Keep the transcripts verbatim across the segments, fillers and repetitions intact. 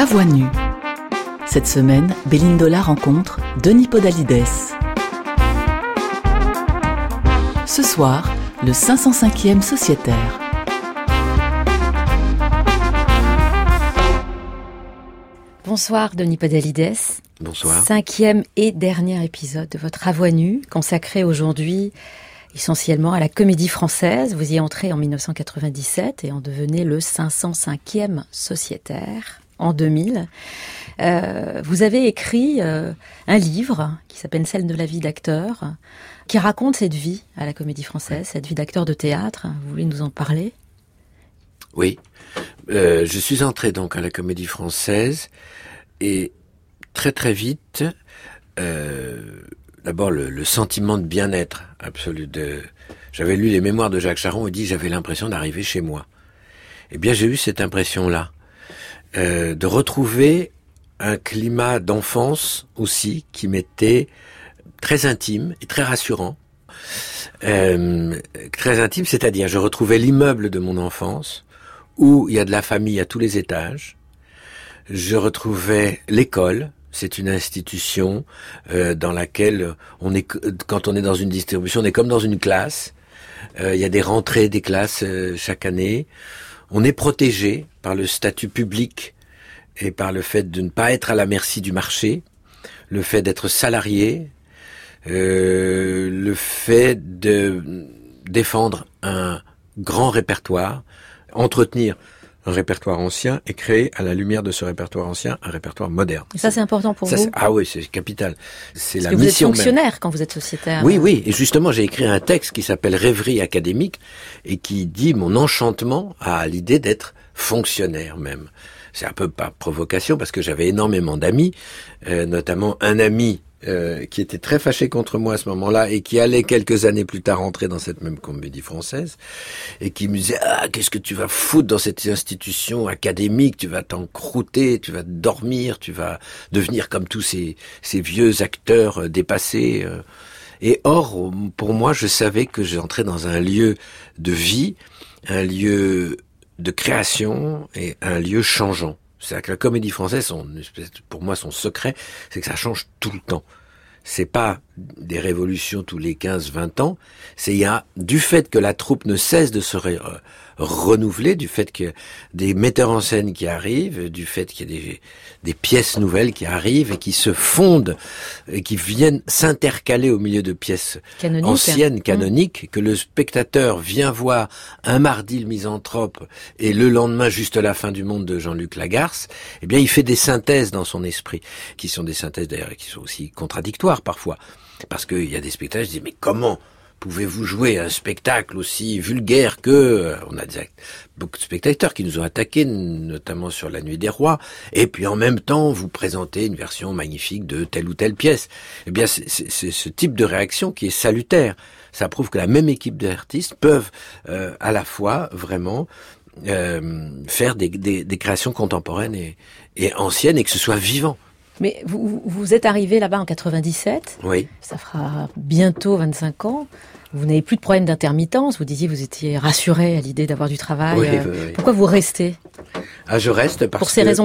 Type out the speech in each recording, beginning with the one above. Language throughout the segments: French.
À voix nue. Cette semaine, Belindola rencontre Denis Podalides. Ce soir, le cinq cent cinquième sociétaire. Bonsoir Denis Podalides. Bonsoir. Cinquième et dernier épisode de votre À voix nue, consacré aujourd'hui essentiellement à la Comédie Française. Vous y entrez en dix-neuf cent quatre-vingt-dix-sept et en devenez le cinq cent cinquième sociétaire en deux mille. Euh, vous avez écrit euh, un livre qui s'appelle Scènes de la vie d'acteur, qui raconte cette vie à la Comédie Française, cette vie d'acteur de théâtre. Vous voulez nous en parler ? Oui. Euh, je suis entré donc à la Comédie Française et très très vite, euh, d'abord le, le sentiment de bien-être absolu. De, j'avais lu les mémoires de Jacques Charon et dit j'avais l'impression d'arriver chez moi. Eh bien j'ai eu cette impression-là, euh, de retrouver un climat d'enfance aussi qui m'était très intime et très rassurant. Euh, très intime, c'est-à-dire je retrouvais l'immeuble de mon enfance où il y a de la famille à tous les étages. Je retrouvais l'école. C'est une institution euh, dans laquelle on est, quand on est dans une distribution, on est comme dans une classe. Euh, il y a des rentrées des classes euh, chaque année. On est protégé par le statut public et par le fait de ne pas être à la merci du marché, le fait d'être salarié, euh, le fait de défendre un grand répertoire, entretenir un répertoire ancien et créer à la lumière de ce répertoire ancien un répertoire moderne. Et ça, c'est important pour ça, vous ? c'est, Ah oui, c'est capital. C'est Parce la que vous mission êtes fonctionnaire même. Quand vous êtes sociétaire. Oui, oui. Et justement, j'ai écrit un texte qui s'appelle Rêverie académique et qui dit mon enchantement à l'idée d'être fonctionnaire même. C'est un peu par provocation parce que j'avais énormément d'amis, euh, notamment un ami Euh, qui était très fâché contre moi à ce moment-là et qui allait quelques années plus tard entrer dans cette même Comédie Française et qui me disait « Ah, qu'est-ce que tu vas foutre dans cette institution académique ? Tu vas t'encrouter, tu vas dormir, tu vas devenir comme tous ces, ces vieux acteurs euh, dépassés. Euh. » Et or, pour moi, je savais que j'entrais dans un lieu de vie, un lieu de création et un lieu changeant. C'est-à-dire que la Comédie Française, son, pour moi, son secret, c'est que ça change tout le temps. C'est pas des révolutions tous les quinze vingt ans, c'est il y a, du fait que la troupe ne cesse de se ré, euh, renouveler, du fait que des metteurs en scène qui arrivent, du fait qu'il y a des, des pièces nouvelles qui arrivent et qui se fondent, et qui viennent s'intercaler au milieu de pièces Canonique. anciennes, canoniques, mmh. que le spectateur vient voir un mardi le Misanthrope et le lendemain juste la fin du monde de Jean-Luc Lagarce, eh bien il fait des synthèses dans son esprit, qui sont des synthèses d'ailleurs qui sont aussi contradictoires parfois. Parce qu'il y a des spectacles, je dis, mais comment pouvez-vous jouer un spectacle aussi vulgaire que... On a des, beaucoup de spectateurs qui nous ont attaqués, notamment sur La Nuit des Rois, et puis en même temps, vous présentez une version magnifique de telle ou telle pièce. Eh bien, c'est, c'est, c'est ce type de réaction qui est salutaire. Ça prouve que la même équipe d'artistes peuvent euh, à la fois vraiment euh, faire des, des, des créations contemporaines et, et anciennes, et que ce soit vivant. Mais vous, vous êtes arrivé là-bas en quatre-vingt-dix-sept. Oui. Ça fera bientôt vingt-cinq ans. Vous n'avez plus de problème d'intermittence. Vous disiez que vous étiez rassuré à l'idée d'avoir du travail. Oui, oui, oui. Pourquoi vous restez ? Ah, je reste parce que... Pour ces que, raisons-là ?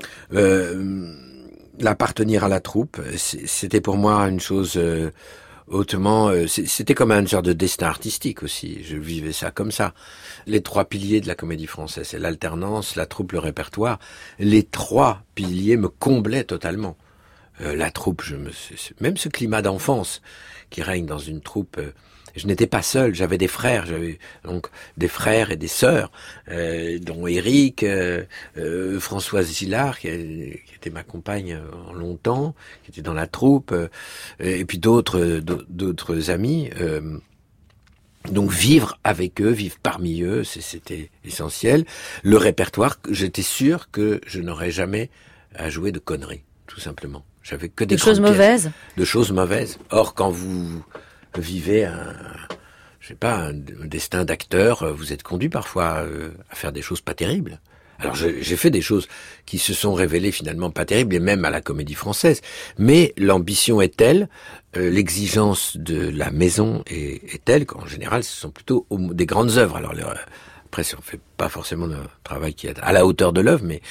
euh, L'appartenir à la troupe, c'était pour moi une chose euh, hautement... Euh, c'était comme un genre de destin artistique aussi. Je vivais ça comme ça. Les trois piliers de la Comédie Française, c'est l'alternance, la troupe, le répertoire. Les trois piliers me comblaient totalement. Euh, la troupe, je me, même ce climat d'enfance qui règne dans une troupe, euh, je n'étais pas seul, j'avais des frères, j'avais donc des frères et des sœurs, euh, dont Éric, euh, euh, Françoise Gillard, qui, qui était ma compagne en longtemps, qui était dans la troupe, euh, et puis d'autres, d'autres amis. Euh, Donc vivre avec eux, vivre parmi eux, c'était essentiel. Le répertoire, j'étais sûr que je n'aurais jamais à jouer de conneries, tout simplement. J'avais que des de choses mauvaises. De choses mauvaises. Or, quand vous vivez un, je sais pas, un, un destin d'acteur, vous êtes conduit parfois euh, à faire des choses pas terribles. Alors je, j'ai fait des choses qui se sont révélées finalement pas terribles, et même à la Comédie Française. Mais l'ambition est telle, euh, l'exigence de la maison est, est telle qu'en général, ce sont plutôt des grandes œuvres. Alors le, Après, on fait pas forcément un travail qui est à la hauteur de l'œuvre, mais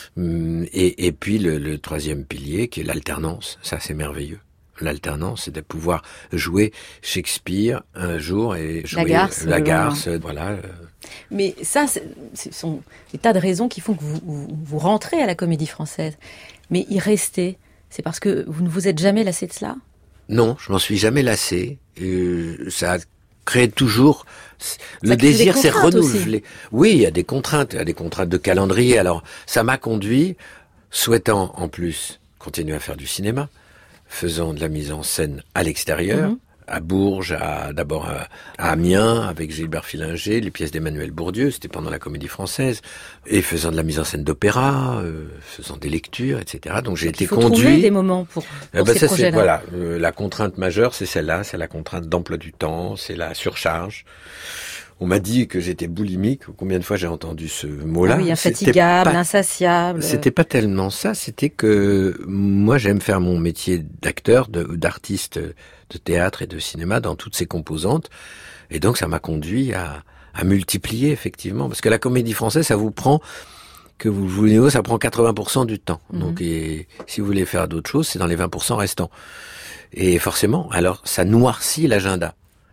et, et puis le, le troisième pilier qui est l'alternance. Ça, c'est merveilleux. L'alternance, c'est de pouvoir jouer Shakespeare un jour et jouer la Garce, la Garce, voilà. Mais ça, c'est, ce sont des tas de raisons qui font que vous, vous, vous rentrez à la Comédie Française. Mais y rester, c'est parce que vous ne vous êtes jamais lassé de cela ? Non, je m'en suis jamais lassé. Euh, ça a créé toujours... Le ça désir s'est renouvelé. Aussi. Oui, il y a des contraintes, il y a des contraintes de calendrier. Alors, ça m'a conduit, souhaitant en plus continuer à faire du cinéma, faisant de la mise en scène à l'extérieur, mmh. à Bourges, à, d'abord à, à Amiens, avec Gilbert Fillinger, les pièces d'Emmanuel Bourdieu, c'était pendant la Comédie Française, et faisant de la mise en scène d'opéra, euh, faisant des lectures, et cetera. Donc j'ai Donc, été il faut conduit. Trouver des moments pour, pour eh ben, ces ça, projets-là. C'est, voilà, euh, la contrainte majeure, c'est celle-là, c'est la contrainte d'emploi du temps, c'est la surcharge. On m'a dit que j'étais boulimique. Combien de fois j'ai entendu ce mot-là ? Ah oui, infatigable, pas, insatiable. C'était pas tellement ça. C'était que moi, j'aime faire mon métier d'acteur, de, d'artiste de théâtre et de cinéma dans toutes ses composantes. Et donc, ça m'a conduit à, à multiplier, effectivement. Parce que la Comédie Française, ça vous prend, que vous voulez, ça prend quatre-vingts pour cent du temps. Mm-hmm. Donc, et, si vous voulez faire d'autres choses, c'est dans les vingt pour cent restants. Et forcément, alors, ça noircit l'agenda.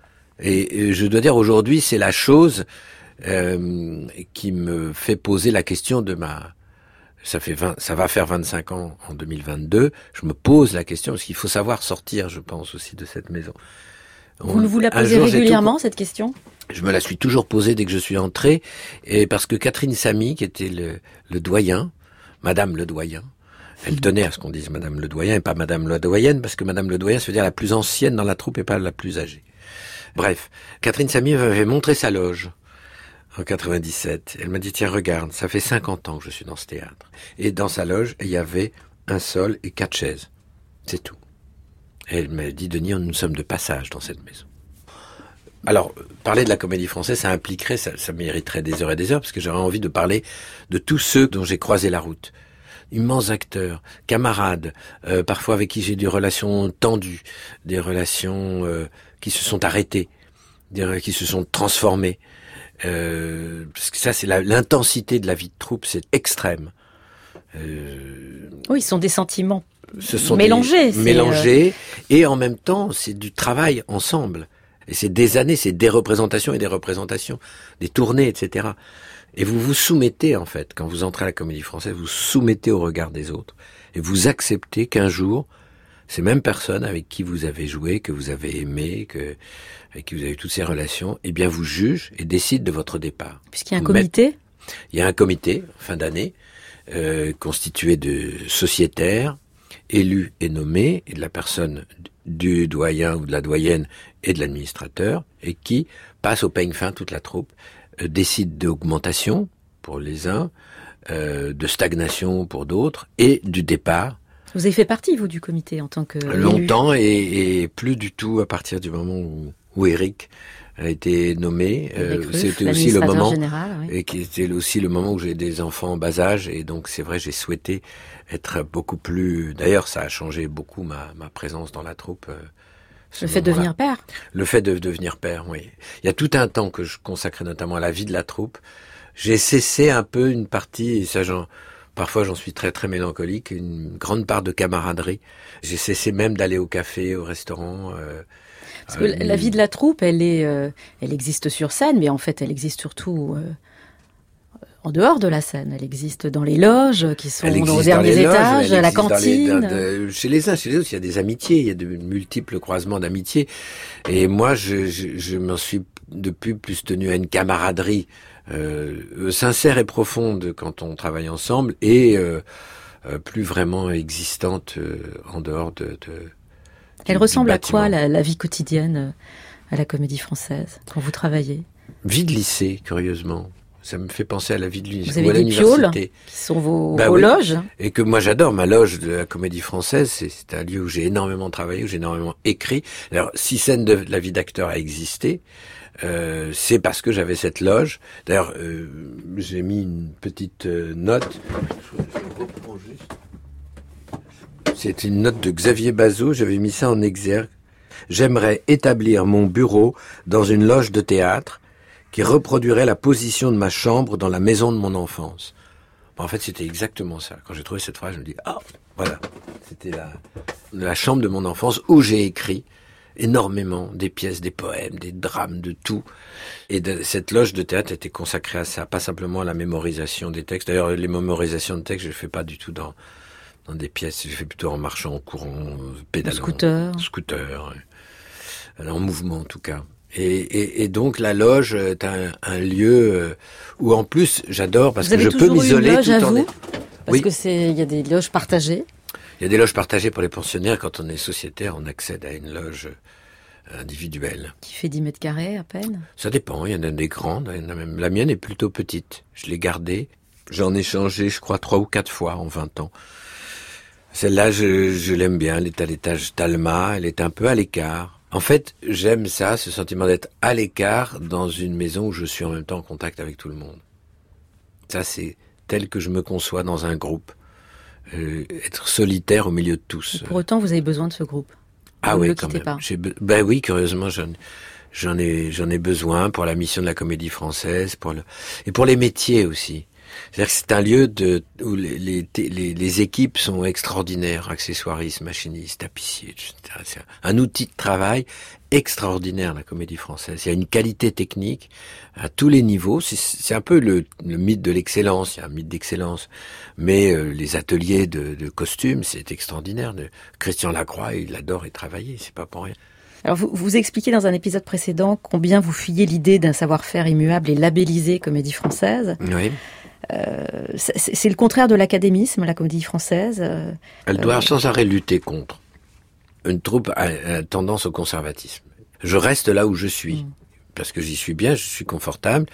Et je dois dire, aujourd'hui, c'est la chose euh, qui me fait poser la question de ma... Ça fait vingt, ça va faire vingt-cinq ans en deux mille vingt-deux. Je me pose la question, parce qu'il faut savoir sortir, je pense, aussi de cette maison. Vous On, vous la posez jour, régulièrement, tout, cette question ? Je me la suis toujours posée dès que je suis entré, et parce que Catherine Samy, qui était le, le doyen, Madame le doyen, elle tenait à ce qu'on dise Madame le doyen et pas Madame la doyenne, parce que Madame le doyen, ça veut dire la plus ancienne dans la troupe et pas la plus âgée. Bref, Catherine Samy m'avait montré sa loge en quatre-vingt-dix-sept. Elle m'a dit, tiens, regarde, ça fait cinquante ans que je suis dans ce théâtre. Et dans sa loge, il y avait un sol et quatre chaises. C'est tout. Et elle m'a dit, Denis, nous sommes de passage dans cette maison. Alors, parler de la Comédie Française, ça impliquerait, ça, ça mériterait des heures et des heures, parce que j'aurais envie de parler de tous ceux dont j'ai croisé la route. Immenses acteurs, camarades, euh, parfois avec qui j'ai des relations tendues, des relations euh, qui se sont arrêtées, des, qui se sont transformées. Euh, parce que ça, c'est la, l'intensité de la vie de troupe, c'est extrême. Euh, oui, ce sont des sentiments ce sont mélangés. Des, mélangés, euh... et en même temps, c'est du travail ensemble. Et c'est des années, c'est des représentations et des représentations, des tournées, et cetera. Et vous vous soumettez, en fait, quand vous entrez à la Comédie Française, vous vous soumettez au regard des autres. Et vous acceptez qu'un jour, ces mêmes personnes avec qui vous avez joué, que vous avez aimé, que, avec qui vous avez eu toutes ces relations, eh bien, vous jugent et décident de votre départ. Puisqu'il y a un vous comité mettez, Il y a un comité, fin d'année, euh, constitué de sociétaires, élus et nommés, et de la personne du doyen ou de la doyenne et de l'administrateur, et qui passe au peigne fin toute la troupe, euh, décide d'augmentation pour les uns, euh, de stagnation pour d'autres, et du départ. Vous avez fait partie, vous, du comité en tant que longtemps, élu. et, et plus du tout à partir du moment où, où Éric a été nommé. Euh, Ruff, c'était aussi le moment, général, oui. et qui était aussi le moment où j'ai des enfants en bas âge, et donc c'est vrai, j'ai souhaité être beaucoup plus. D'ailleurs, ça a changé beaucoup ma, ma présence dans la troupe. Euh, le fait de devenir père. Le fait de devenir père, oui. Il y a tout un temps que je consacrais notamment à la vie de la troupe. J'ai cessé un peu une partie, et ça, j'en, parfois j'en suis très très mélancolique, une grande part de camaraderie. J'ai cessé même d'aller au café, au restaurant. Euh, Parce que euh, la vie de la troupe, elle est, euh, elle existe sur scène, mais en fait, elle existe surtout euh, en dehors de la scène. Elle existe dans les loges, qui sont aux derniers étages, à la cantine. Les, de, chez les uns, chez les autres, il y a des amitiés, il y a de multiples croisements d'amitiés. Et moi, je, je, je m'en suis depuis plus tenu à une camaraderie euh, sincère et profonde quand on travaille ensemble, et euh, euh, plus vraiment existante euh, en dehors de... de Elle ressemble à quoi la, la vie quotidienne à la Comédie Française quand vous travaillez ? Vie de lycée, curieusement. Ça me fait penser à la vie de lycée. Vous avez des pioles qui sont vos, bah vos oui. loges. Et que moi j'adore. Ma loge de la Comédie Française, c'est, c'est un lieu où j'ai énormément travaillé, où j'ai énormément écrit. Alors, si scène de la vie d'acteur a existé, euh, c'est parce que j'avais cette loge. D'ailleurs, euh, j'ai mis une petite euh, note. Je, je reprends juste. C'est une note de Xavier Bazot, j'avais mis ça en exergue. J'aimerais établir mon bureau dans une loge de théâtre qui reproduirait la position de ma chambre dans la maison de mon enfance. En fait, c'était exactement ça. Quand j'ai trouvé cette phrase, je me dis, ah, voilà, c'était la, la chambre de mon enfance où j'ai écrit énormément, des pièces, des poèmes, des drames, de tout. Et de, cette loge de théâtre était consacrée à ça, pas simplement à la mémorisation des textes. D'ailleurs, les mémorisations de textes, je ne les fais pas du tout dans, dans des pièces, je les fais plutôt en marchant, en courant, pédalant. Scooter. Scooter, ouais. En mouvement en tout cas. Et, et, et donc la loge est un, un lieu où en plus j'adore parce vous que je peux m'isoler une loge tout à en... vous parce oui. que c'est, il y a des loges partagées. Il y a des loges partagées pour les pensionnaires. Quand on est sociétaire, on accède à une loge individuelle. Qui fait dix mètres carrés à peine. Ça dépend, il y en a des grandes. Il y en a même... La mienne est plutôt petite. Je l'ai gardée. J'en ai changé, je crois, trois ou quatre fois en vingt ans. Celle-là, je, je l'aime bien. Elle est à l'étage Talma. Elle est un peu à l'écart. En fait, j'aime ça, ce sentiment d'être à l'écart dans une maison où je suis en même temps en contact avec tout le monde. Ça, c'est tel que je me conçois dans un groupe. Euh, être solitaire au milieu de tous. Et pour autant, vous avez besoin de ce groupe. Ah vous oui, ne le quand quittez même. Pas. J'ai be... Ben oui, curieusement, j'en, j'en ai, j'en ai besoin pour la mission de la Comédie Française, pour le, et pour les métiers aussi. C'est-à-dire que c'est un lieu de, où les, les, les, les équipes sont extraordinaires, accessoiristes, machinistes, tapissiers, et cetera. C'est un outil de travail extraordinaire, la Comédie Française. Il y a une qualité technique à tous les niveaux. C'est, c'est un peu le, le mythe de l'excellence. Il y a un mythe d'excellence. Mais euh, les ateliers de, de costumes, c'est extraordinaire. De, Christian Lacroix, il adore y travailler, c'est pas pour rien. Alors vous, vous expliquez dans un épisode précédent combien vous fuyez l'idée d'un savoir-faire immuable et labellisé Comédie Française. Oui. Euh, c'est, c'est le contraire de l'académisme, la Comédie Française. Euh, Elle doit euh, sans arrêt lutter contre. Une troupe a, a tendance au conservatisme. Je reste là où je suis. Mmh. Parce que j'y suis bien, je suis confortable,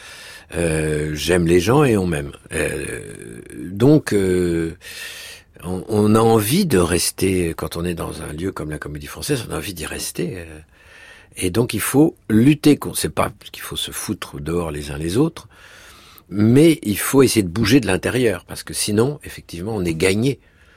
euh, j'aime les gens et on m'aime. Euh, donc, euh, on, on a envie de rester, quand on est dans un lieu comme la Comédie Française, on a envie d'y rester. Euh, et donc, il faut lutter contre. C'est pas qu'il faut se foutre dehors les uns les autres, mais il faut essayer de bouger de l'intérieur, parce que sinon, effectivement, on est gagné.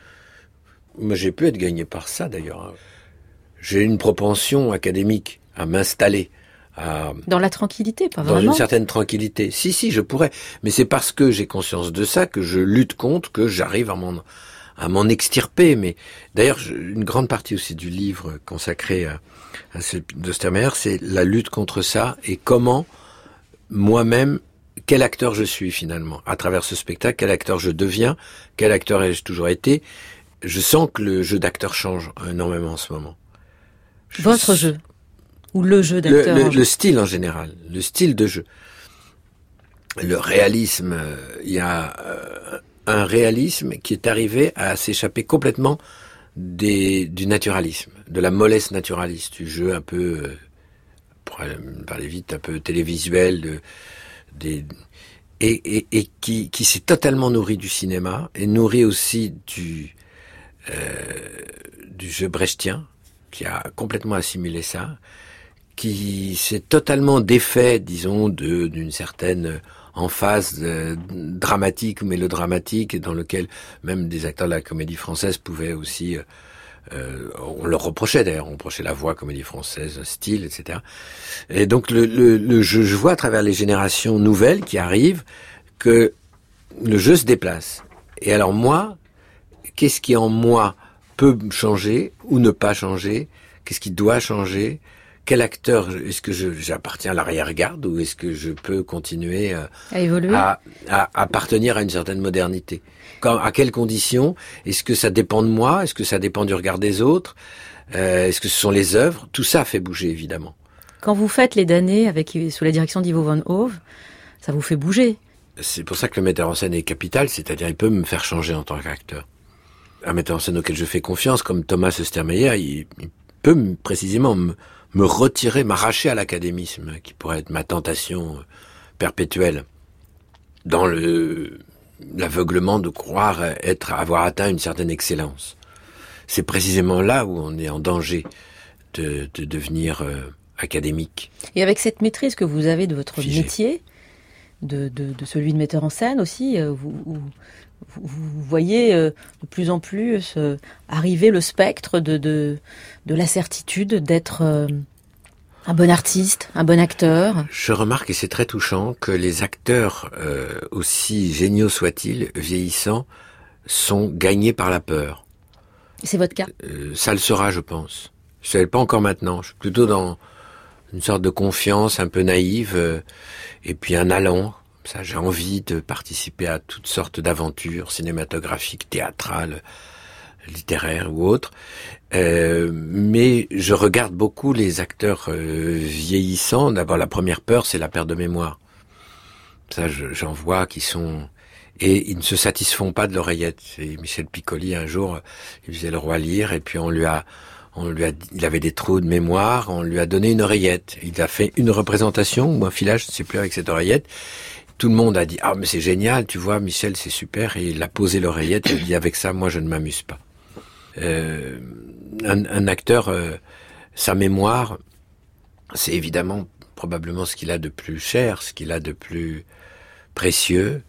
Moi, j'ai pu être gagné par ça, d'ailleurs. J'ai une propension académique à m'installer. À, dans la tranquillité, pas vraiment. Dans une certaine tranquillité. Si, si, je pourrais. Mais c'est parce que j'ai conscience de ça que je lutte contre, que j'arrive à m'en, à m'en extirper. Mais d'ailleurs, je, une grande partie aussi du livre consacré à, à ce d'Ostermeyer, c'est la lutte contre ça et comment moi-même, quel acteur je suis finalement. À travers ce spectacle, quel acteur je deviens, quel acteur ai-je toujours été. Je sens que le jeu d'acteur change énormément en ce moment. Je Votre s... jeu ou le jeu d'acteur le, le, le style en général, le style de jeu. Le réalisme, il y a euh, un réalisme qui est arrivé à s'échapper complètement des, du naturalisme, de la mollesse naturaliste, du jeu un peu, euh, pour parler vite, un peu télévisuel, de, des, et, et, et qui, qui s'est totalement nourri du cinéma, et nourri aussi du, euh, du jeu brechtien, qui a complètement assimilé ça, qui s'est totalement défait, disons, de, d'une certaine emphase euh, dramatique ou mélodramatique, dans lequel même des acteurs de la Comédie Française pouvaient aussi, euh, on leur reprochait d'ailleurs, on reprochait la voix Comédie Française, style, et cetera. Et donc le, le, le jeu, je vois à travers les générations nouvelles qui arrivent que le jeu se déplace. Et alors moi, qu'est-ce qui en moi peut changer ou ne pas changer? Qu'est-ce qui doit changer? Quel acteur, est-ce que je, j'appartiens à l'arrière-garde ou est-ce que je peux continuer euh, à évoluer, à, à, à appartenir à une certaine modernité? Quand, à quelles conditions? Est-ce que ça dépend de moi? Est-ce que ça dépend du regard des autres? euh, Est-ce que ce sont les œuvres? Tout ça fait bouger, évidemment. Quand vous faites Les Damnés avec, sous la direction d'Ivo van Hove, ça vous fait bouger. C'est pour ça que le metteur en scène est capital, c'est-à-dire il peut me faire changer en tant qu'acteur. Un metteur en scène auquel je fais confiance, comme Thomas Ostermeyer, il, il peut me, précisément me me retirer, m'arracher à l'académisme, qui pourrait être ma tentation perpétuelle, dans le l'aveuglement de croire être avoir atteint une certaine excellence. C'est précisément là où on est en danger de, de devenir euh, académique. Et avec cette maîtrise que vous avez de votre Figé. métier, de, de, de celui de metteur en scène aussi, vous, vous, vous voyez de plus en plus arriver le spectre de, de, de la certitude d'être, Un bon artiste, un bon acteur. Je remarque, et c'est très touchant, que les acteurs, euh, aussi géniaux soient-ils, vieillissants, sont gagnés par la peur. C'est votre cas? euh, Ça le sera, je pense. Je ne sais pas encore maintenant. Je suis plutôt dans une sorte de confiance un peu naïve, euh, et puis un allant. Ça, j'ai envie de participer à toutes sortes d'aventures cinématographiques, théâtrales, littéraires ou autres. Euh, mais je regarde beaucoup les acteurs euh, vieillissants. D'abord, la première peur, c'est la perte de mémoire. Ça, je, j'en vois qui sont... Et ils ne se satisfont pas de l'oreillette. Et Michel Piccoli, un jour, il faisait le roi Lear, et puis on lui a... On lui a, il avait des trous de mémoire, on lui a donné une oreillette. Il a fait une représentation, ou un filage, je ne sais plus, avec cette oreillette. Tout le monde a dit « Ah, mais c'est génial, tu vois, Michel, c'est super ». Et il a posé l'oreillette, il a dit « Avec ça, moi, je ne m'amuse pas ». Euh, un, un acteur, euh, sa mémoire, c'est évidemment probablement ce qu'il a de plus cher, ce qu'il a de plus précieux,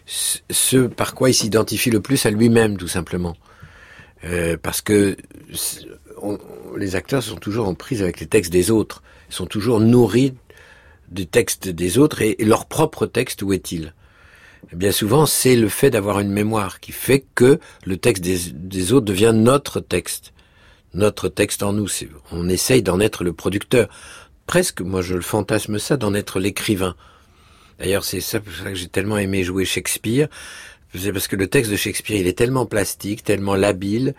ce par quoi il s'identifie le plus à lui-même, tout simplement. Euh, parce que on, les acteurs sont toujours en prise avec les textes des autres, ils sont toujours nourris du texte des autres, et, et leur propre texte, où est-il? Et bien souvent, c'est le fait d'avoir une mémoire qui fait que le texte des, des autres devient notre texte. Notre texte en nous. C'est, on essaye d'en être le producteur. Presque, moi je le fantasme ça, d'en être l'écrivain. D'ailleurs, c'est ça, pour ça que j'ai tellement aimé jouer Shakespeare. C'est parce que le texte de Shakespeare, il est tellement plastique, tellement labile,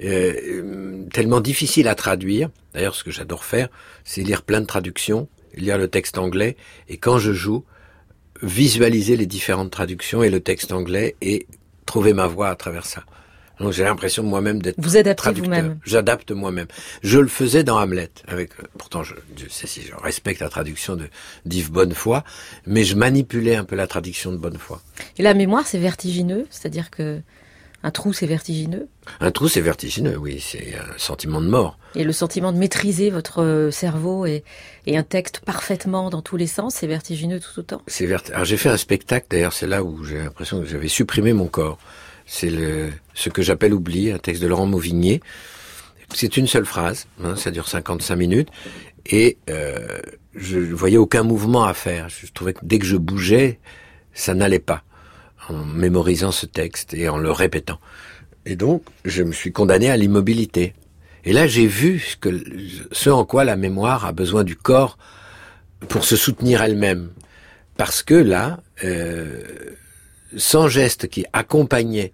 euh, tellement difficile à traduire. D'ailleurs, ce que j'adore faire, c'est lire plein de traductions, lire le texte anglais, et quand je joue, visualiser les différentes traductions et le texte anglais, et trouver ma voix à travers ça. Donc j'ai l'impression moi-même d'être Vous adaptez traducteur. vous-même. J'adapte moi-même. Je le faisais dans Hamlet. Avec, pourtant, je, je sais si je respecte la traduction de d'Yves Bonnefoy, mais je manipulais un peu la traduction de Bonnefoy. Et la mémoire, c'est vertigineux, c'est-à-dire que un trou, c'est vertigineux. Un trou, c'est vertigineux, oui, c'est un sentiment de mort. Et le sentiment de maîtriser votre cerveau et, et un texte parfaitement dans tous les sens, c'est vertigineux tout autant. C'est vert... Alors j'ai fait un spectacle, d'ailleurs, c'est là où j'ai l'impression que j'avais supprimé mon corps. C'est le, ce que j'appelle Oubli, un texte de Laurent Mauvigné. C'est une seule phrase, hein, ça dure cinquante-cinq minutes, et euh, je ne voyais aucun mouvement à faire. Je trouvais que dès que je bougeais, ça n'allait pas, en mémorisant ce texte et en le répétant. Et donc, je me suis condamné à l'immobilité. Et là, j'ai vu ce, que, ce en quoi la mémoire a besoin du corps pour se soutenir elle-même. Parce que là, euh, sans geste qui accompagnait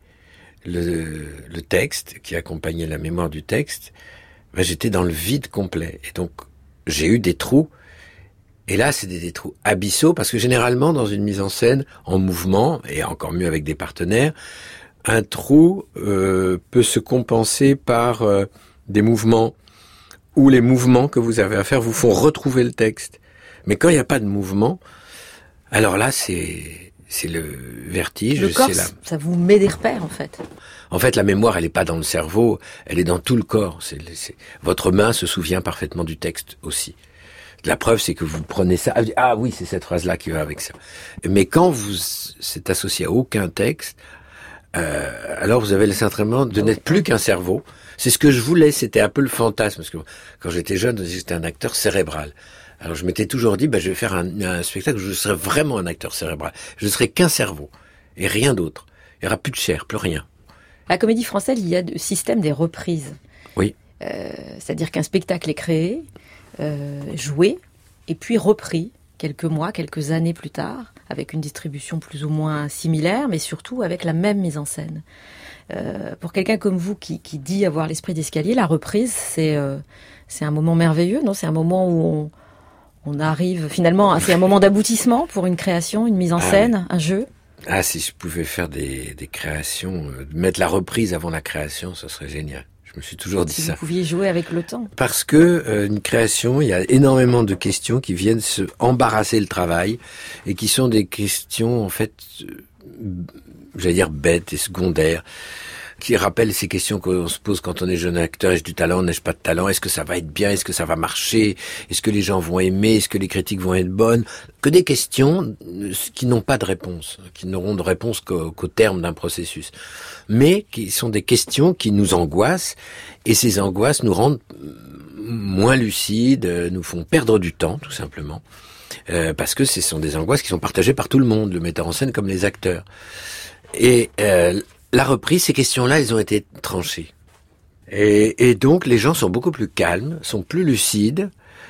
le, le texte, qui accompagnait la mémoire du texte, ben j'étais dans le vide complet. Et donc, j'ai eu des trous. Et là, c'est des, des trous abyssaux, parce que généralement, dans une mise en scène, en mouvement, et encore mieux avec des partenaires, un trou euh, peut se compenser par euh, des mouvements, où les mouvements que vous avez à faire vous font retrouver le texte. Mais quand il n'y a pas de mouvement, alors là, c'est... c'est le vertige. Le corps, c'est la... ça vous met des repères, en fait. En fait, la mémoire, elle n'est pas dans le cerveau, elle est dans tout le corps. C'est, c'est... Votre main se souvient parfaitement du texte aussi. La preuve, c'est que vous prenez ça. Ah oui, c'est cette phrase-là qui va avec ça. Mais quand vous c'est associé à aucun texte, euh, alors vous avez le sentiment de n'être plus qu'un cerveau. C'est ce que je voulais, c'était un peu le fantasme. Parce que quand j'étais jeune, j'étais un acteur cérébral. Alors je m'étais toujours dit, bah, je vais faire un, un spectacle où je serai vraiment un acteur cérébral. Je ne serai qu'un cerveau et rien d'autre. Il n'y aura plus de chair, plus rien. À la Comédie Française, il y a le système des reprises. Oui. Euh, c'est-à-dire qu'un spectacle est créé, euh, joué, et puis repris quelques mois, quelques années plus tard, avec une distribution plus ou moins similaire, mais surtout avec la même mise en scène. Euh, pour quelqu'un comme vous qui, qui dit avoir l'esprit d'escalier, la reprise, c'est, euh, c'est un moment merveilleux, non ? C'est un moment où on... On arrive finalement, c'est un moment d'aboutissement pour une création, une mise en scène, ah, oui. Un jeu. Ah, si je pouvais faire des, des créations, euh, mettre la reprise avant la création, ce serait génial. Je me suis toujours dit si ça. Vous pouviez jouer avec le temps. Parce que euh, une création, il y a énormément de questions qui viennent se embarrasser le travail et qui sont des questions en fait, euh, j'allais dire bêtes et secondaires. qui rappelle ces questions qu'on se pose quand on est jeune acteur. Ai-je du talent? N'ai-je pas de talent? Est-ce que ça va être bien? Est-ce que ça va marcher? Est-ce que les gens vont aimer? Est-ce que les critiques vont être bonnes? Que des questions qui n'ont pas de réponse, qui n'auront de réponse qu'au, qu'au terme d'un processus. Mais qui sont des questions qui nous angoissent, et ces angoisses nous rendent moins lucides, nous font perdre du temps, tout simplement. Euh, parce que ce sont des angoisses qui sont partagées par tout le monde, le metteur en scène comme les acteurs. Et euh, la reprise, ces questions-là, elles ont été tranchées. Et, et donc, les gens sont beaucoup plus calmes, sont plus lucides,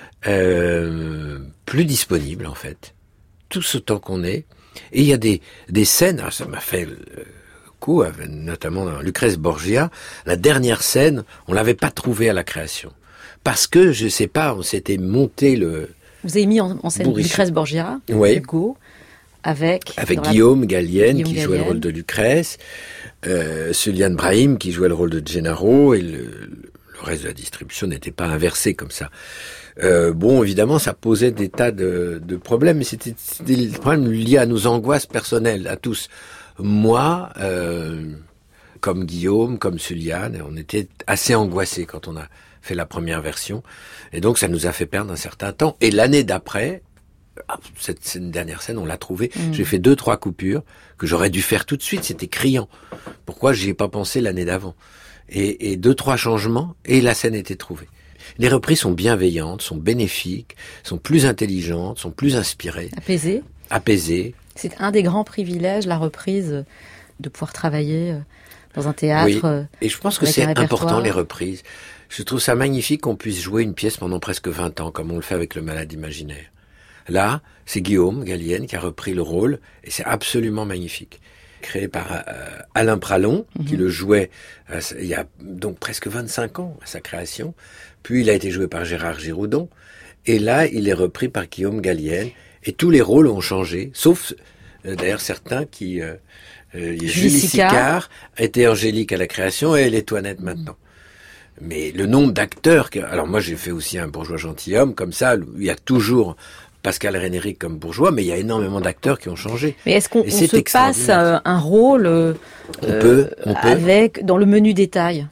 euh, plus disponibles, en fait. Tout ce temps qu'on est. Et il y a des, des scènes, alors ça m'a fait le coup, notamment dans Lucrèce Borgia, la dernière scène, on l'avait pas trouvée à la création. Parce que, je sais pas, on s'était monté le... Vous avez mis en, en scène Bourriche. Lucrèce Borgia, oui. Hugo, avec... Avec Guillaume la... Gallienne, Guillaume qui Gallienne. jouait le rôle de Lucrèce, euh, Suliane Brahim, qui jouait le rôle de Gennaro, et le, le reste de la distribution n'était pas inversé comme ça. Euh, bon, évidemment, ça posait des tas de, de problèmes, mais c'était, c'était des problèmes liés à nos angoisses personnelles, à tous. Moi, euh, comme Guillaume, comme Suliane, on était assez angoissés quand on a fait la première version, et donc ça nous a fait perdre un certain temps. Et l'année d'après, cette, cette dernière scène, on l'a trouvée. Mmh. J'ai fait deux, trois coupures que j'aurais dû faire tout de suite. C'était criant. Pourquoi j'y ai pas pensé l'année d'avant? Et, et deux, trois changements, et la scène était trouvée. Les reprises sont bienveillantes, sont bénéfiques, sont plus intelligentes, sont plus inspirées. Apaisées. Apaisées. C'est un des grands privilèges, la reprise, de pouvoir travailler dans un théâtre. Oui. Et je pense que c'est important, les reprises. Je trouve ça magnifique qu'on puisse jouer une pièce pendant presque vingt ans, comme on le fait avec Le Malade imaginaire. Là, c'est Guillaume Gallienne qui a repris le rôle, et c'est absolument magnifique. Créé par euh, Alain Pralon, mmh. qui le jouait euh, il y a donc presque vingt-cinq ans à sa création. Puis il a été joué par Gérard Giroudon. Et là, il est repris par Guillaume Gallienne. Et tous les rôles ont changé, sauf euh, d'ailleurs certains qui... Euh, euh, Julie Sicard était Angélique à la création et elle est Toinette maintenant. Mais le nombre d'acteurs... Que, alors moi, j'ai fait aussi un bourgeois gentilhomme, comme ça, il y a toujours... Pascal Rénéric comme bourgeois, mais il y a énormément d'acteurs qui ont changé. Mais est-ce qu'on on se passe euh, un rôle euh, on peut, on peut. avec dans le menu détail?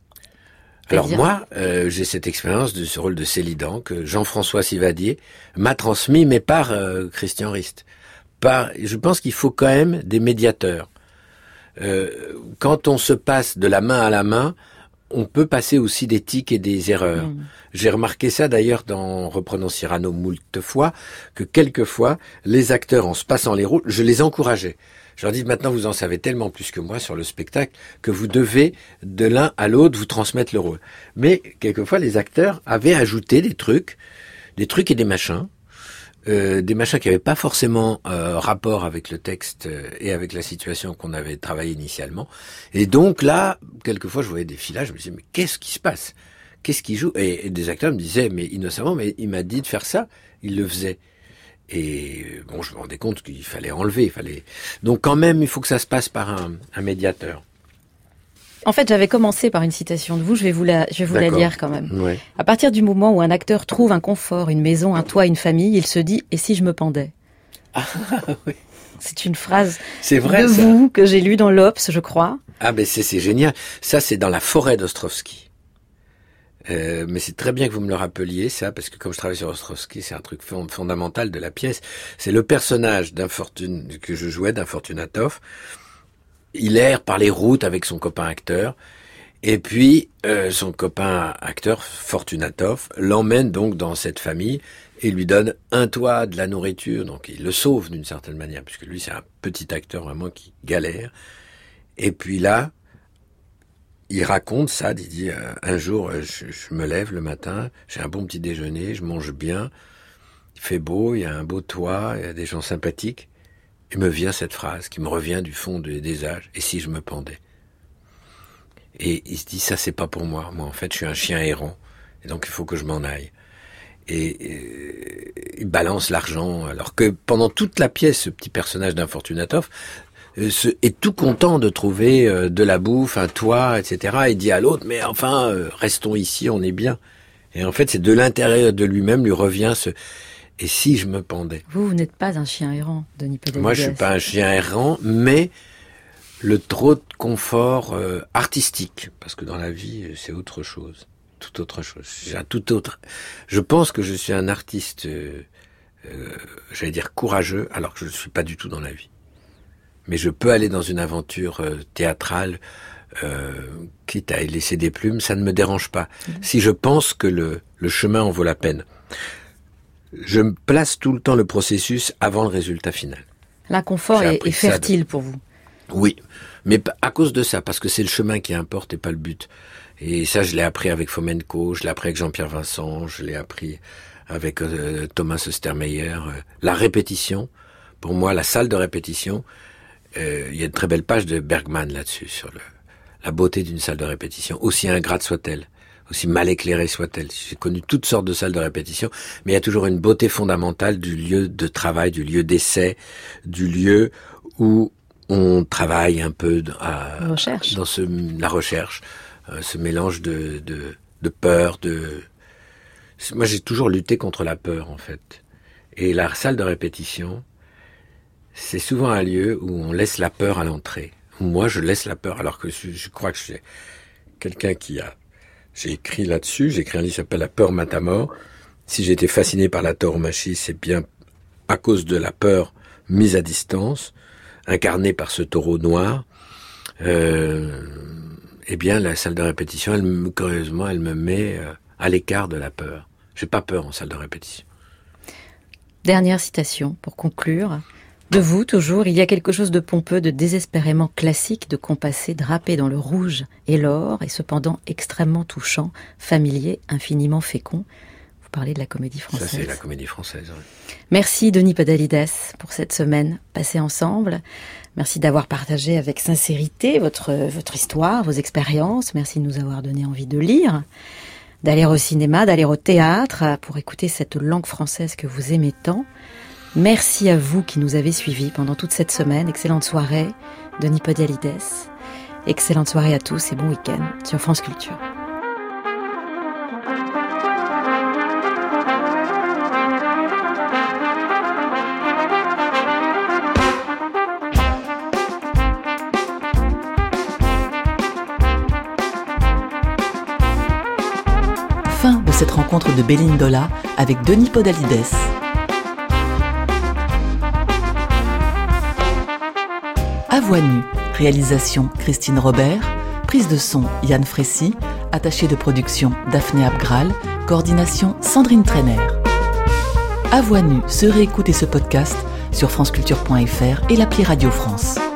Alors moi, euh, j'ai cette expérience de ce rôle de Célidan que Jean-François Sivadier m'a transmis, mais par euh, Christian Rist. Par, je pense qu'il faut quand même des médiateurs. Euh, quand on se passe de la main à la main, on peut passer aussi des tics et des erreurs. Mmh. J'ai remarqué ça d'ailleurs dans Reprenons Cyrano moult fois, que quelquefois, les acteurs, en se passant les rôles, je les encourageais. Je leur dis, maintenant vous en savez tellement plus que moi sur le spectacle, que vous devez, de l'un à l'autre, vous transmettre le rôle. Mais quelquefois, les acteurs avaient ajouté des trucs, des trucs et des machins, Euh, des machins qui n'avaient pas forcément euh, rapport avec le texte euh, et avec la situation qu'on avait travaillé initialement. Et donc là, quelquefois, je voyais des filages, je me disais, mais qu'est-ce qui se passe? Qu'est-ce qu'il joue? et, et des acteurs me disaient, mais innocemment, mais il m'a dit de faire ça, il le faisait. Et bon, je me rendais compte qu'il fallait enlever, il fallait... Donc quand même, il faut que ça se passe par un, un médiateur. En fait, j'avais commencé par une citation de vous, je vais vous la, je vais vous la lire quand même. Ouais. À partir du moment où un acteur trouve un confort, une maison, un toit, une famille, il se dit « et si je me pendais ?» Ah oui. C'est une phrase c'est vrai, de ça. vous que j'ai lue dans l'Obs, je crois. Ah ben c'est, c'est génial. Ça, c'est dans La forêt d'Ostrovsky. Euh, mais c'est très bien que vous me le rappeliez, ça, parce que comme je travaille sur Ostrovsky, c'est un truc fondamental de la pièce. C'est le personnage d'Infortun... que je jouais, d'Infortunatov. Il erre par les routes avec son copain acteur, et puis euh, son copain acteur, Fortunatov, l'emmène donc dans cette famille et lui donne un toit, de la nourriture, donc il le sauve d'une certaine manière, puisque lui c'est un petit acteur vraiment qui galère. Et puis là, il raconte ça, il dit euh, un jour je, je me lève le matin, j'ai un bon petit déjeuner, je mange bien, il fait beau, il y a un beau toit, il y a des gens sympathiques. Il me vient cette phrase qui me revient du fond des, des âges. Et si je me pendais? Et il se dit, ça c'est pas pour moi. Moi en fait je suis un chien errant. Et donc il faut que je m'en aille. Et, et il balance l'argent. Alors que pendant toute la pièce, ce petit personnage d'Infortunatov euh, se, est tout content de trouver euh, de la bouffe, un toit, et cetera. Il dit à l'autre, mais enfin, euh, restons ici, on est bien. Et en fait c'est de l'intérieur de lui-même lui revient ce... Et si je me pendais? Vous, vous n'êtes pas un chien errant, Denis Podalides. Moi, je suis pas un chien errant, mais le trop de confort euh, artistique, parce que dans la vie, c'est autre chose, tout autre chose. J'ai un tout autre. Je pense que je suis un artiste, euh, euh, j'allais dire courageux, alors que je ne suis pas du tout dans la vie. Mais je peux aller dans une aventure euh, théâtrale, euh, quitte à y laisser des plumes, ça ne me dérange pas. Mmh. Si je pense que le, le chemin en vaut la peine. Je me place tout le temps le processus avant le résultat final. L'inconfort est, est fertile de... pour vous. Oui, mais à cause de ça, parce que c'est le chemin qui importe et pas le but. Et ça, je l'ai appris avec Fomenko, je l'ai appris avec Jean-Pierre Vincent, je l'ai appris avec euh, Thomas Ostermeyer. Euh, la répétition, pour moi, la salle de répétition, euh, il y a de très belles pages de Bergman là-dessus, sur le, la beauté d'une salle de répétition, aussi ingrate soit-elle. Aussi mal éclairée soit-elle. J'ai connu toutes sortes de salles de répétition, mais il y a toujours une beauté fondamentale du lieu de travail, du lieu d'essai, du lieu où on travaille un peu à, recherche. dans ce, la recherche, euh, ce mélange de, de, de peur, de... Moi, j'ai toujours lutté contre la peur, en fait. Et la salle de répétition, c'est souvent un lieu où on laisse la peur à l'entrée. Moi, je laisse la peur, alors que je, je crois que je suis quelqu'un qui a... J'ai écrit là-dessus, j'ai écrit un livre qui s'appelle La peur mate à mort. Si j'ai été fasciné par la tauromachie, c'est bien à cause de la peur mise à distance, incarnée par ce taureau noir. Euh, eh bien, la salle de répétition, elle me, curieusement, elle me met à l'écart de la peur. J'ai pas peur en salle de répétition. Dernière citation pour conclure. De vous, toujours, il y a quelque chose de pompeux, de désespérément classique, de compassé, drapé dans le rouge et l'or, et cependant extrêmement touchant, familier, infiniment fécond. Vous parlez de la comédie française. Ça, c'est la comédie française, oui. Merci, Denis Podalides, pour cette semaine passée ensemble. Merci d'avoir partagé avec sincérité votre, votre histoire, vos expériences. Merci de nous avoir donné envie de lire, d'aller au cinéma, d'aller au théâtre, pour écouter cette langue française que vous aimez tant. Merci à vous qui nous avez suivis pendant toute cette semaine. Excellente soirée, Denis Podalides. Excellente soirée à tous et bon week-end sur France Culture. Fin de cette rencontre de Belindola avec Denis Podalides. À voix nue, réalisation Christine Robert, prise de son Yann Frécy, attachée de production Daphné Abgral, coordination Sandrine Trainer. À voix nue, se réécoute et ce podcast sur franceculture point f r et l'appli Radio France.